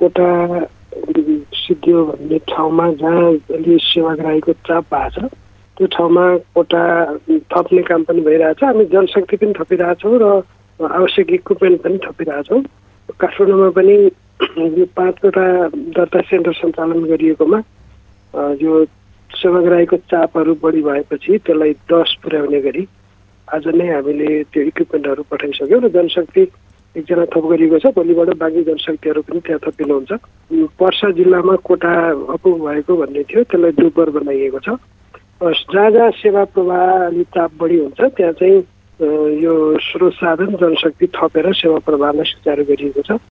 कोटा सिद्धियो भन्ने ठाउँमा जहाँ अलि सेवाग्राहीको चाप भएको छ त्यो ठाउँमा कोटा थप्ने काम पनि भइरहेछ। हामी जनशक्ति पनि थपिरहेछौँ र आवश्यक इक्विपमेन्ट पनि थपिरहेछौँ। काठमाडौँमा पनि यो 5वटा दर्ता सेन्टर सञ्चालन गरिएकोमा यो सेवाग्राहीको चापहरू बढी भएपछि त्यसलाई 10 पुर्याउने गरी आज नै हामीले त्यो इक्विपमेन्टहरू पठाइसक्यौँ र जनशक्ति एकजना थप गरिएको छ। भोलिबाट बाँकी जनशक्तिहरू पनि त्यहाँ थपिनुहुन्छ। पर्सा जिल्लामा कोटा अपुग भएको भन्ने थियो, त्यसलाई डुब्बर बनाइएको छ। जहाँ जहाँ सेवा प्रवाह अनि चाप बढी हुन्छ त्यहाँ चाहिँ यो स्रोत साधन जनशक्ति थपेर सेवा प्रवाहलाई सुचारू गरिएको छ।